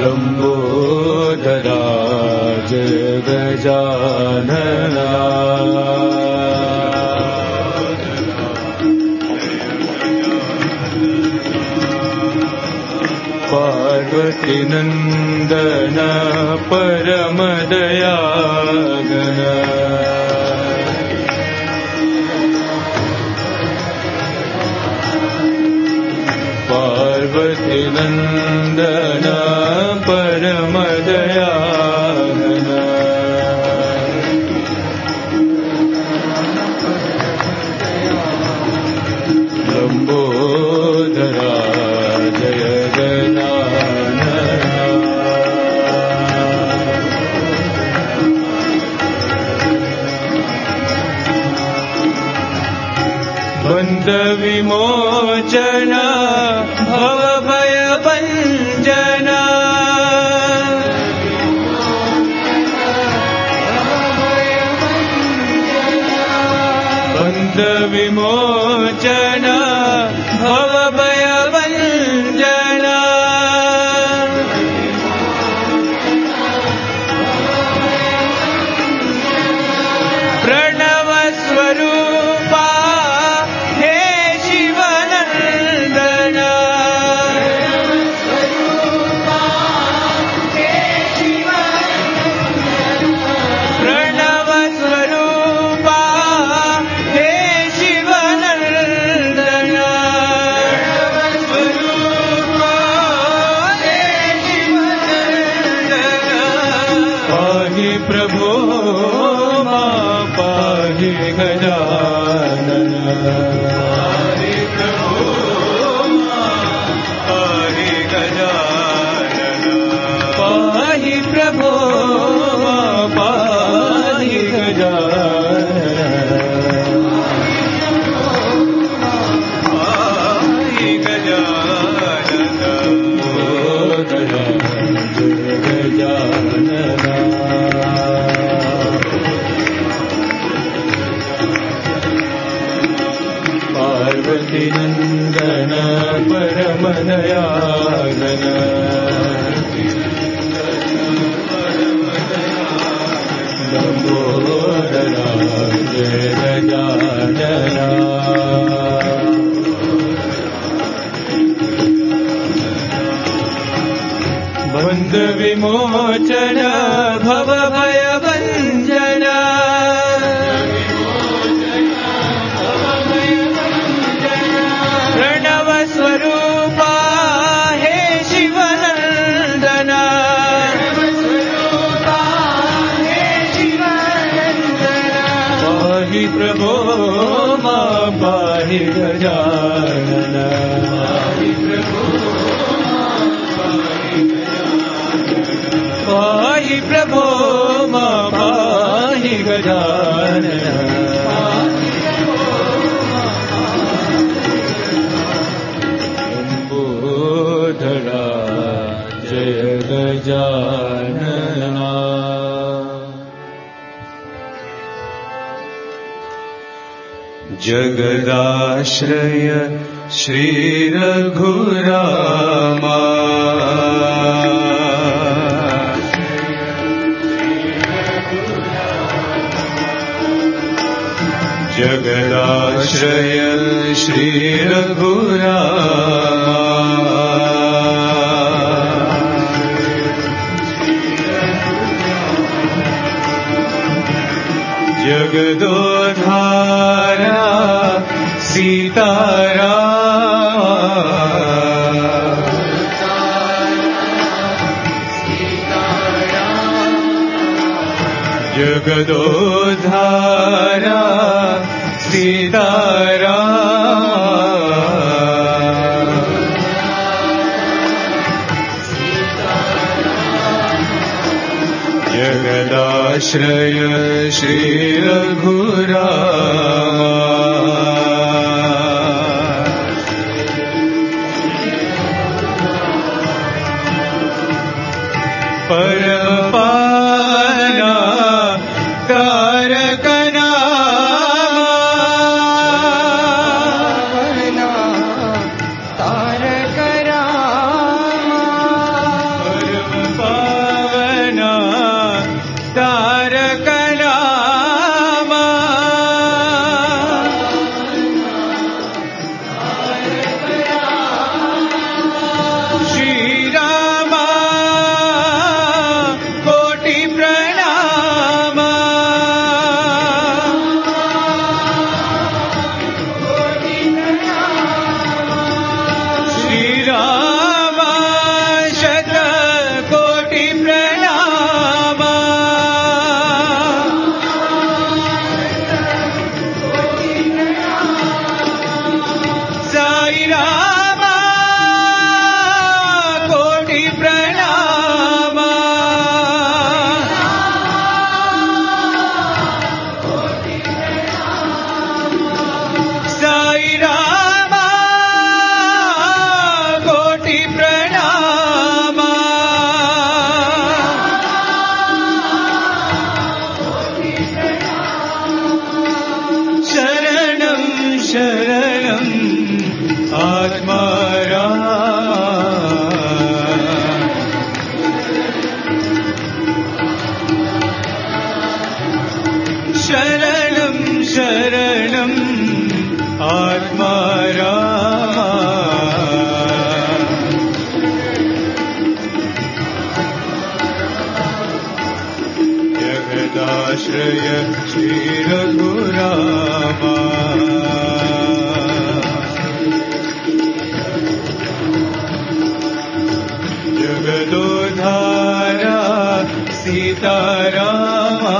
लंबोदरा जय गजानना पार्वती नंदन परम दयागन पार्वती नंदन परम दयागन लंबोदरा जय बंध विमोचन भव भय भंजना बंध विमोचन भव भय भंजना प्रणव स्वरूपा प्रभो मां पाहि गजानन पाहि प्रभो पाहि गजानन पाहि प्रभो पाहि गजानन पाहि गजानन पार्वती नंदन परम दयागन लंबोदरा जय गजानना बंध विमोचन भव भय भंजना प्रणव स्वरूपा हे शिवनंदना पाहि प्रभो मां पाहि गजानन पाहि प्रभो मां पाहि गजानन लंबोदरा जय गजानना जगदाश्रय श्री रघुरामा जगदाश्रय श्री रघुरामा जगदोद्धारा सीताराम जगदोद्धारा सीताराम जगदाश्रय श्री रघुरामा परमपाना तारक नामा जगदाश्रय श्री रघुरामा जगदोद्धारा सीतारामा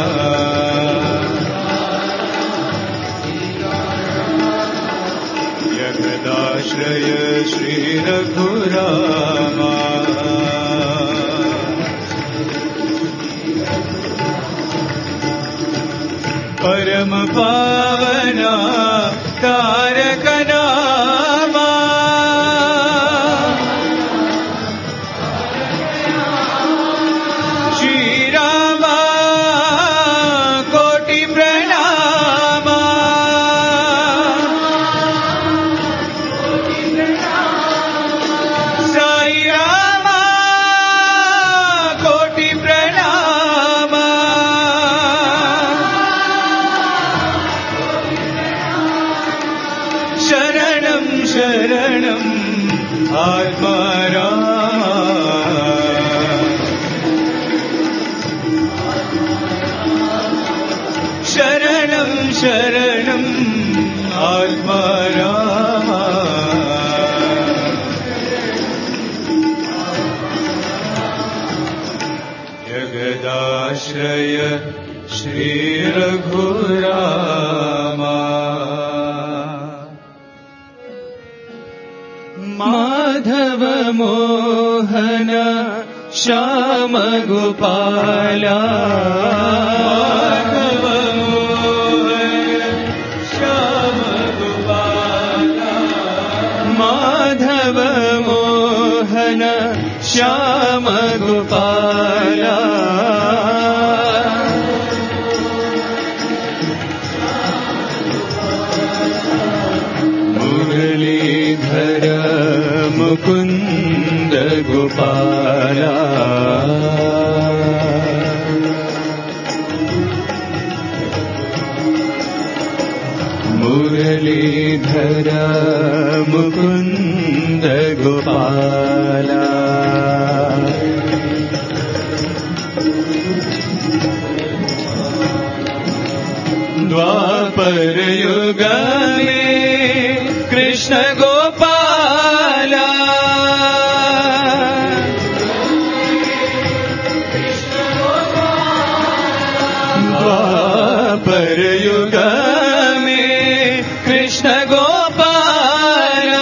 जगदाश्रय श्री रघुरामा परम पावना तारक नामा श्री रामा कोटि प्रणामा साई रामा कोटि प्रणामा शरणं शरणं आत्मा रामा शरणं शरणं आत्मा रामा जगदाश्रय श्री रघुरामा माधव मोहन श्याम गोपाला माधव मोहन श्याम गोपाला माधव मोहन श्याम गोपाला मुरलीधर मुकुंद गोपाला मुरलीधर मुकुंद गोपाला द्वापर युग में कृष्ण गोपाला द्वापर युग में कृष्ण गोपाला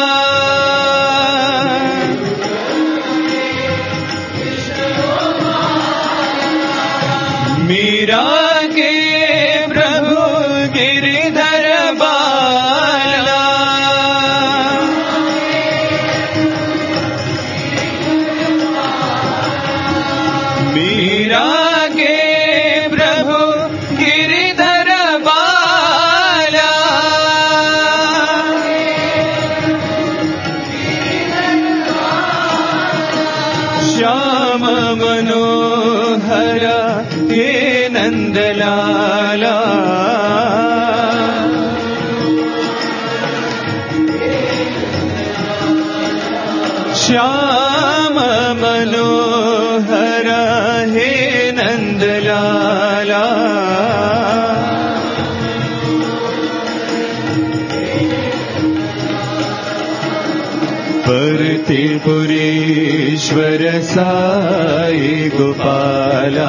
मीरा के प्रभु गिरिधर बाला मीरा के प्रभु गिरिधर बाला श्याम मनोहर हे नंदलाला श्याम मनोहर हे नंदलाला परतिपुरीश्वर साई गोपाला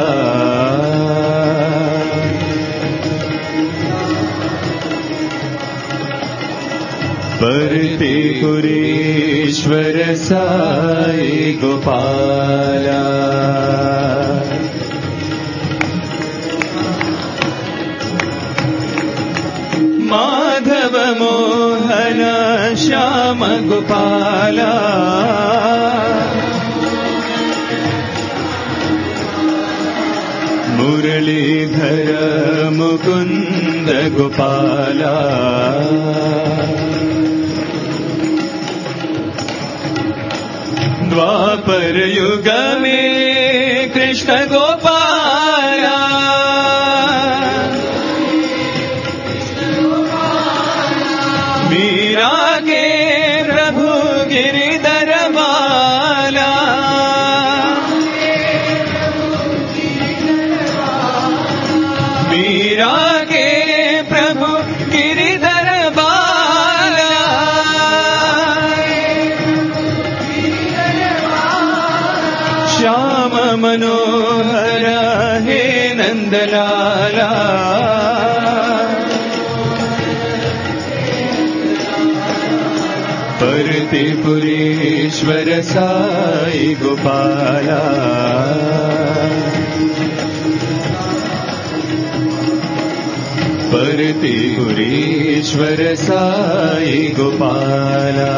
परतिपुरीश्वर साई गोपाला माधव मोहन श्याम गोपाला मुरलीधर मुकुंद गोपाला द्वापर युग में कृष्ण गोपाला मीरा के प्रभु गिरिधर बाला मीरा के प्रभु गिरिधर बाला श्याम मनोहर हे नंदलाला परतिपुरीश्वर साई गोपाला परतिपुरीश्वर साई गोपाला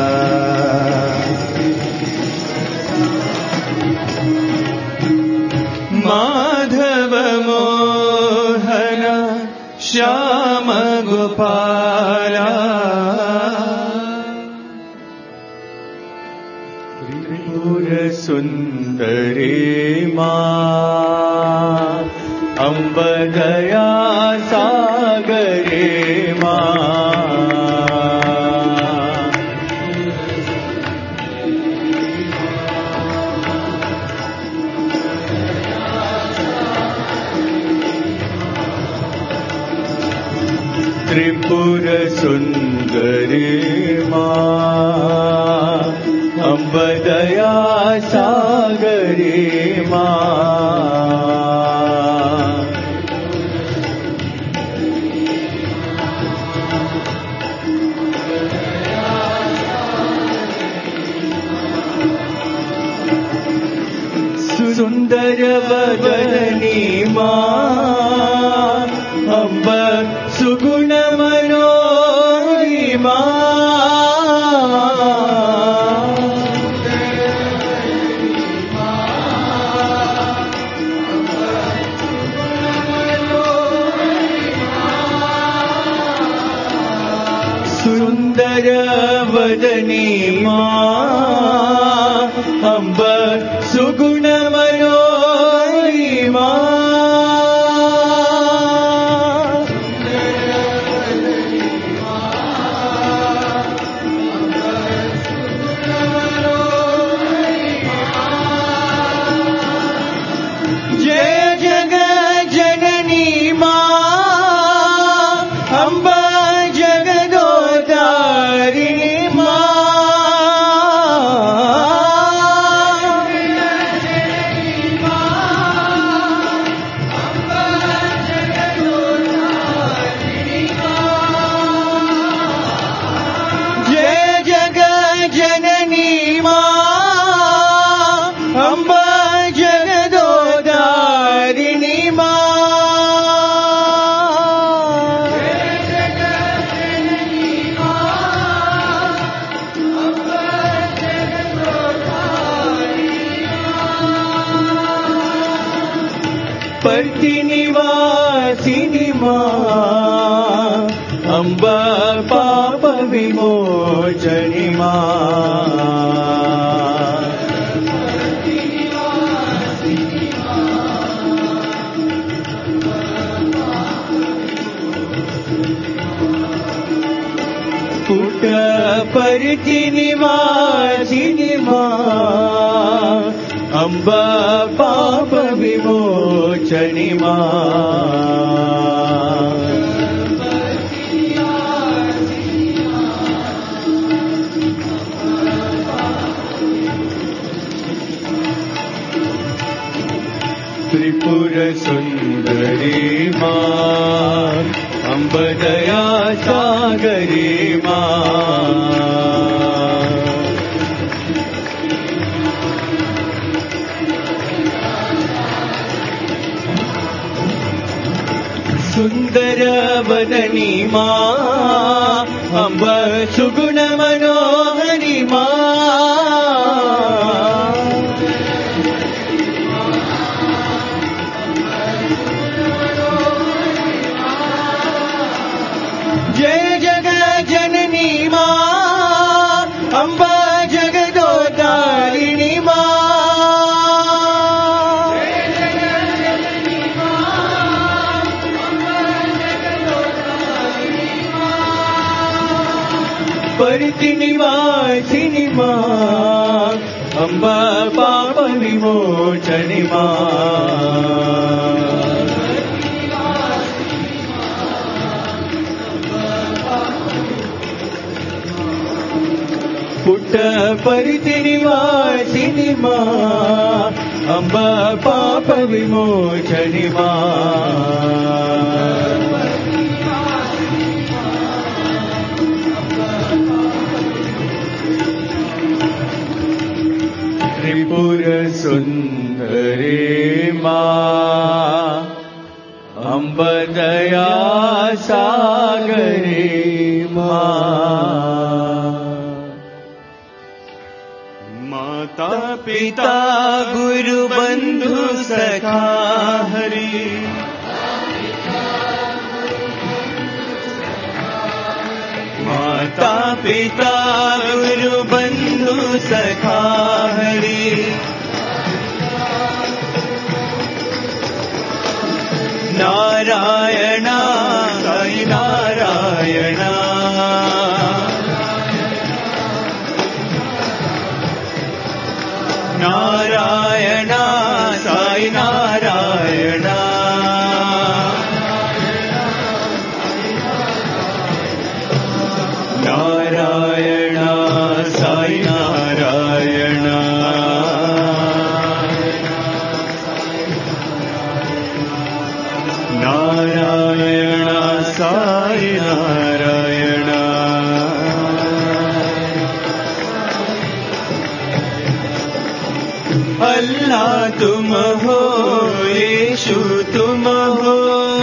माधव मोहन श्याम गोपाला त्रिपुर सुंदरी मां अम्ब दया सागरे मां त्रिपुर सुंदरी मां अम्ब दया सागरे मां सुंदर वदनी मां अम्ब सुगुण मनोहरी सुंदर वदनी मां अम्ब सुगुण मनोहरी जय जग जननी मां अम्ब जगदोधारिणी पर्ति निवासिनी मां अम्ब पाप विमोचनी पुट पर्ति निवासिनी मां अम्ब पाप विमोचनी त्रिपुर सुंदरी मां अम्ब दया सागरी सुंदर वदनी मां अम्ब सुगुण मनोहरी अम्ब पाप विमोचनि मा पुट्टपरिति निवासिनि मा अम्ब पाप विमोचनि मा त्रिपुर सुंदरी माँ अम्ब दया सागरी माँ माता पिता गुरु बंधु सखा हरि माता पिता गुरु बंधु सखा हरि नारायण साई नारायण नारायण साई नारायण नारायण साई नारायण नारायण साई नारायण अल्लाह तुम हो यीशु तुम हो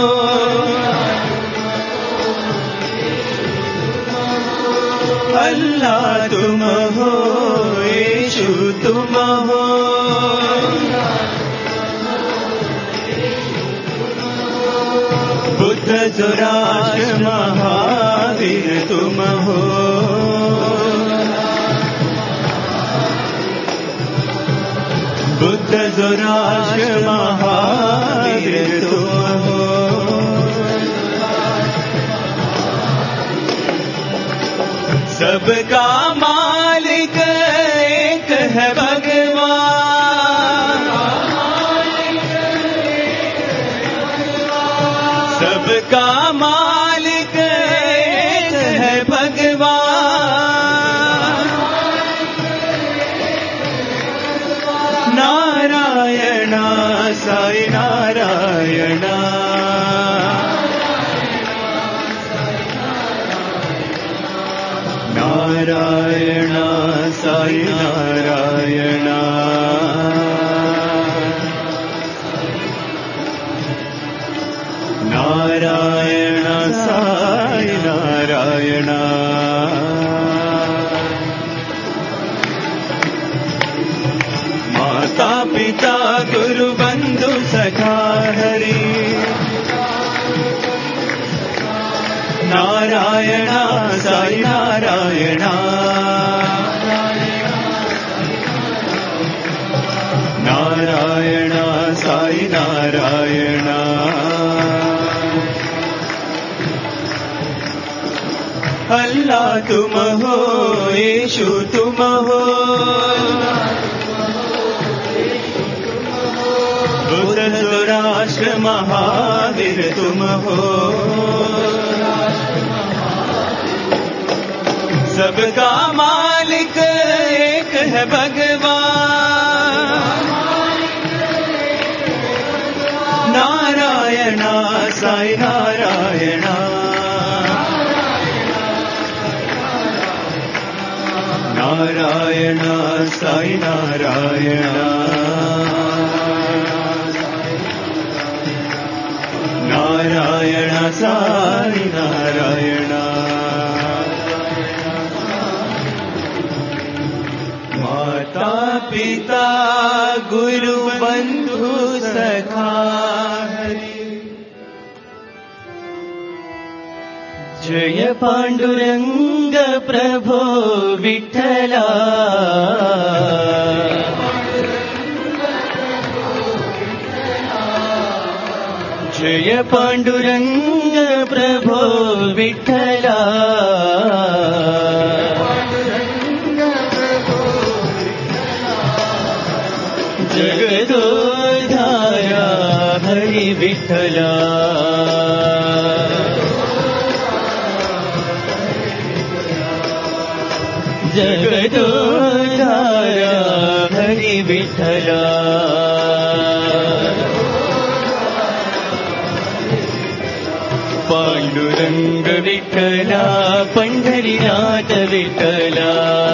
अल्लाह तुम हो यीशु तुम हो बुद्ध जुराश महावीर तुम हो बुद्ध जुराश महावीर तुम हो सबका मालिक एक है भगवान सबका मालिक एक है भगवान नारायण साई नारायण नारायण साई नारायण नारायण साई नारायण माता पिता गुरु बंधु सखा हरि नारायण साई नारायण नारायण साई नारायण अल्लाह तुम हो यीशु तुम हो बुद्ध राष्ट्र महावीर तुम हो सबका मालिक एक है भगवान नारायण साई नारायण नारायण साई नारायण नारायण साई नारायण माता पिता गुरु बंधु सखा हरि जय पांडुरंग प्रभो विठ्ठला जय पांडुरंग प्रभो विठ्ठला जगदोद्धारा हरि विठ्ठला जगदोद्धारा हरि विठ्ठला पांडुरंग विठ्ठला पंढरीनाथ विठ्ठला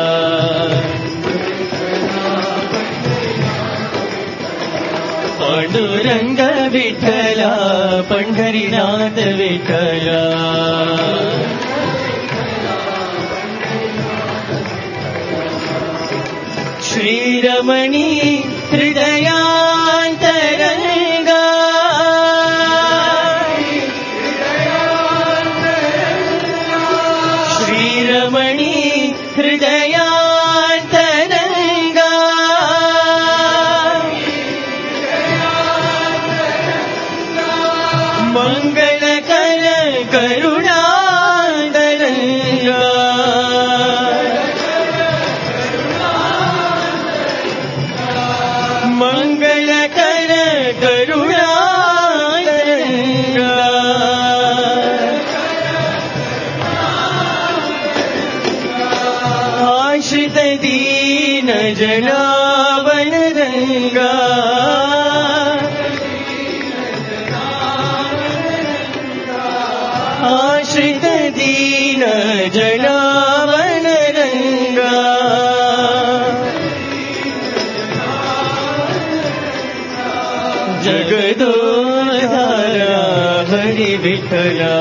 पांडुरंग विठ्ठला पंढरीनाथ विठ्ठला श्रीरमणी हृदयांतरंगा श्रीरमणी हृदयांतरंगा मंगलकर करुणादरंगा मंगलकर करुणादरंगा आश्रित दीन जनावन रंगा आश्रित दीन जनावन रंगा जगदोद्धारा हरि विठ्ठला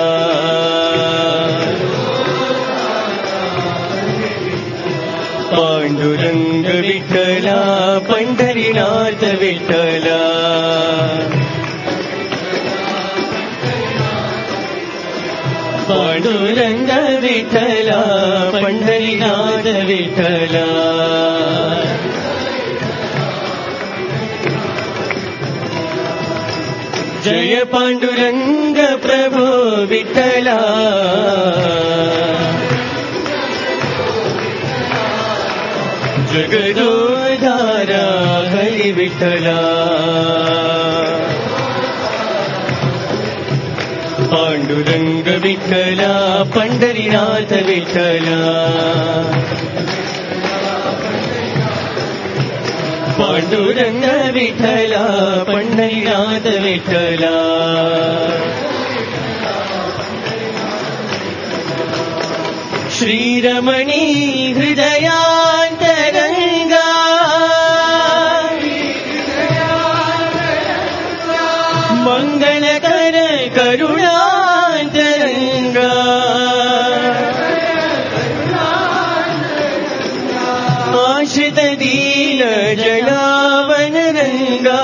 पांडुरंग विठ्ठला पंढरीनाथ विठ्ठला पांडुरंग विठ्ठला पंढरीनाथ विठ्ठला जय पांडुरंग प्रभो विठ्ठला जगदोद्धारा हरि विठ्ठला पांडुरंग विठ्ठला पंढरीनाथ विठ्ठला पांडुरंग विठ्ठला पंढरीनाथ विठ्ठला श्रीरमणी हृदयांतरंगा मंगलकर करुणांतरंगा आश्रित दीन जनावन रंगा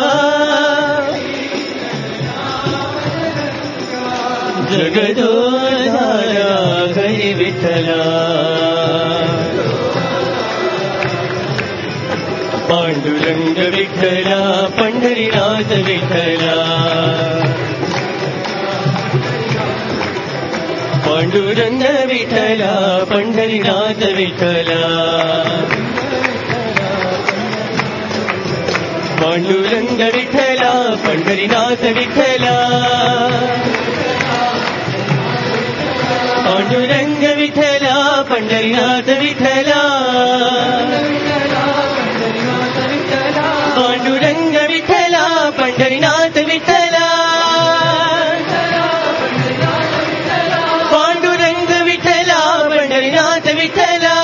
जगदोद्धारा हरि विठ्ठला पांडुरंग विठ्ठला पंढरीनाथ विठ्ठला पांडुरंग विठ्ठला पंढरीनाथ विठ्ठला पांडुरंग विठ्ठला पंढरीनाथ विठ्ठला पांडुरंग विठ्ठला पंढरीनाथ विठ्ठला पांडुरंग विठ्ठला पंढरीनाथ विठ्ठला पांडुरंग विठ्ठला पंढरीनाथ विठ्ठला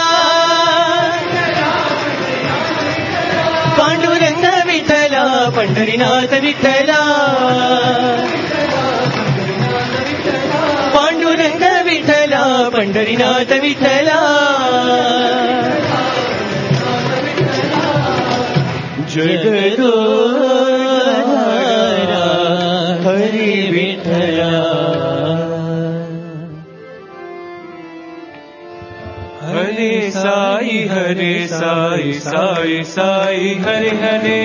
पांडुरंग विठ्ठला पंढरीनाथ विठ्ठला पांडुरंग विठ्ठला पंढरीनाथ विठ्ठला जगदोद्धारा हरि विठ्ठला हरे साई साई साई हरे हरे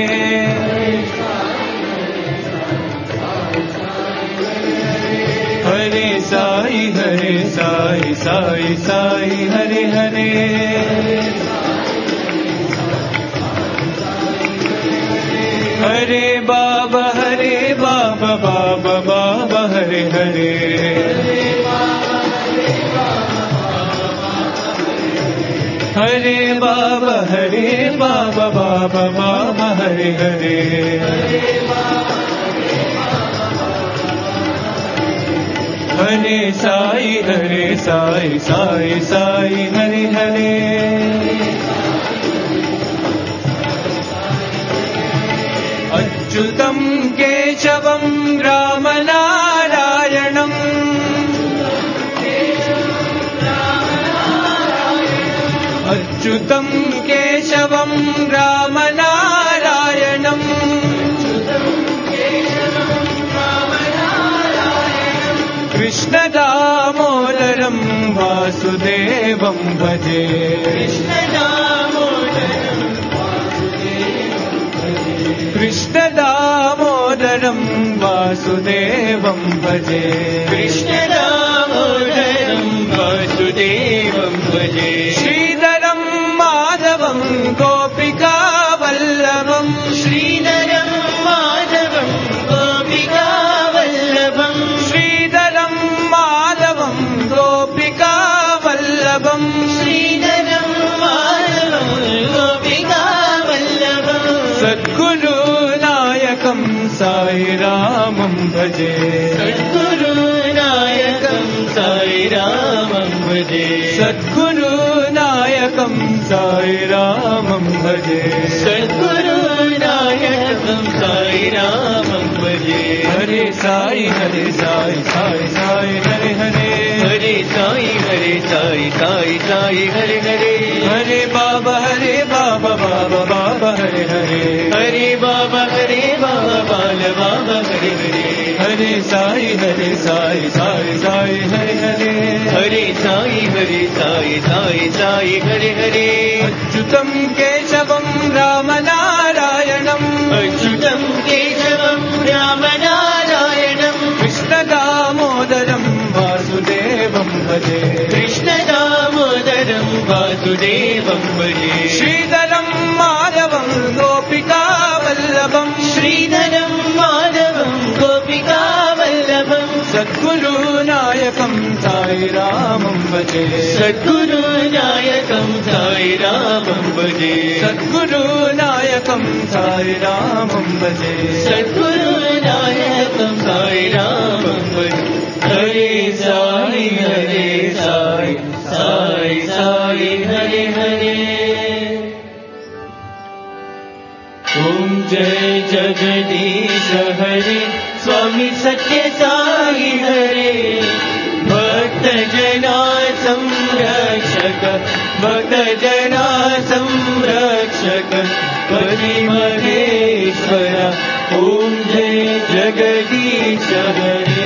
हरे साई साई साई हरे हरे हरे बाबा बाबा बाबा हरे हरे हरे बाबा बाबा बाबा हरे हरे हरे साई साई साई हरे हरे अच्युतं केशवं रामनारायणम् अच्युतं केशवं रामनारायणम् कृष्णदामोदरं वासुदेवं भजे कृष्णदामोदरं वासुदेवं भजे कृष्णदामोदरं वासुदेवं भजे श्रीधरं माधवं गोपिका वल्लभं श्रीधरं माधवं गोपिका वल्लभं श्रीधरं माधवं गोपिका वल्लभं श्रीधरं माधवं गोपिका वल्लभं सद्गुरुनायकं साई रामं भजे सद्गुरुनायकं साई रामं भजे सद्गुरुनायकं साई रामं भजे सद्गुरुनायकं साई रामं भजे हरे साई साई साई हरे हरे हरे साई साई साई हरे हरे हरे बाबा बाबा बाबा हरे हरे हरे बाबा बाल बाबा हरे हरे हरे साई साई साई हरे हरे हरे साई साई हरे हरे अच्युतं केशवं रामनारायणम् अच्युतं केशवं रामनारायणम् कृष्णदामोदरं वासुदेवं भजे कृष्णदामोदरं वासुदेवं भजे श्रीधरं माधवं गोपिका वल्लभं श्रीधरं माधवं गोपिका वल्लभं सद्गुरुनायकं साई रामं भजे सद्गुरुनायकं साई रामं भजे सद्गुरुनायकं साई रामं भजे सद्गुरुनायकं साई रामं भजे हरे साई साई साई हरे हरे ओम जय जगदीश हरे स्वामी सत्य साई हरे भक्त जना संरक्षक भक्त जना संरक्षक परि महेश्वर ओम जय जगदीश हरे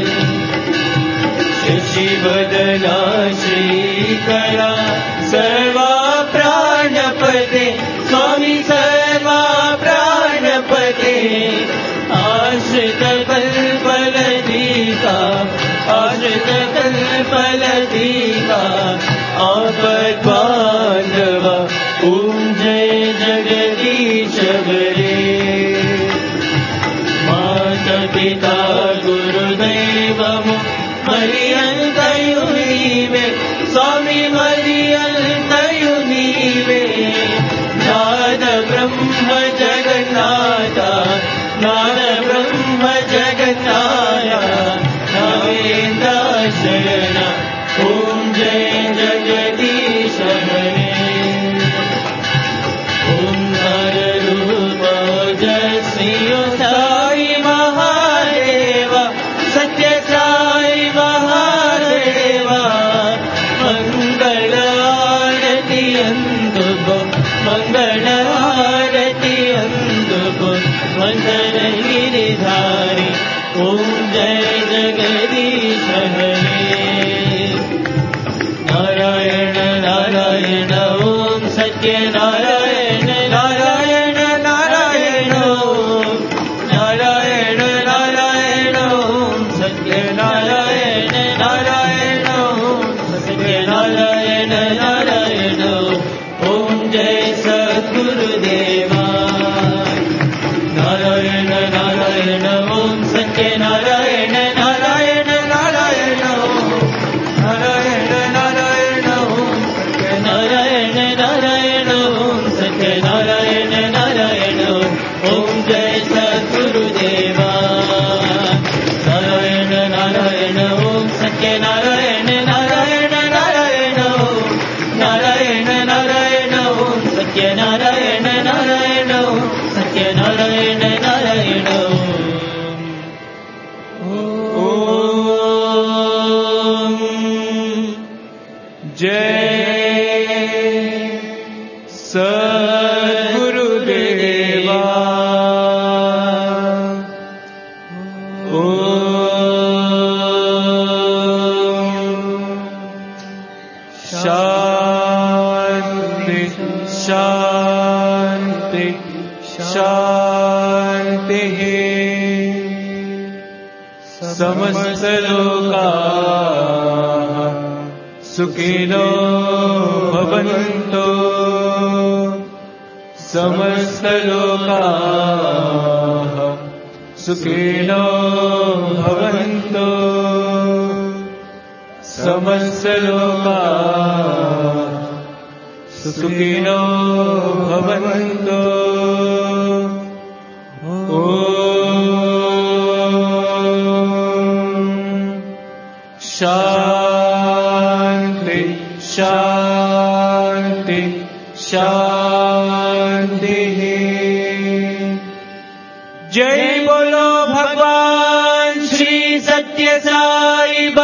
शशिवदना श्रीकरा सर्वा प्राणपते स्वामी सर्वा प्राणपते आश्रित कल्पलदीका आश्रित कल्पलदीका आपद्बान्धवा ओम जय जगदीश हरे माता पिता गुरुदैवम् मरियन्तयुनीवे स्वामी मरियन्तयुनीवे नाद ब्रह्म जगन्नाथ नाद ब्रह्म जगन्नाथ नवेन्द्र शरण ओम जय जगदीश हरे ओम हर रूप जय साई महादेव सत्य साई महादेवा मंगल आरती अंदुको मंगल आरती अंदुको मंदर गिरिधारी ओम जय जगदीश हरे नारायण नारायण ओम सत्य नारायण नारायण नारायण ओम नारायण नारायण ओम सत्य नारायण नारायण ओम सत्य नारायण नारायण ओम जय सद्गुरुदेवा नारायण नारायण ओम जय सद्गुरुदेवा शांति शांति शांति समस्त लोकाः सुखिनो भवन्तु समस्त लोकाः सुखिनो भवन्तु समस्त लोकाः सुखिनो भवन्तु शांति शांति शांति जय बोलो भगवान श्री सत्य साई बाबा।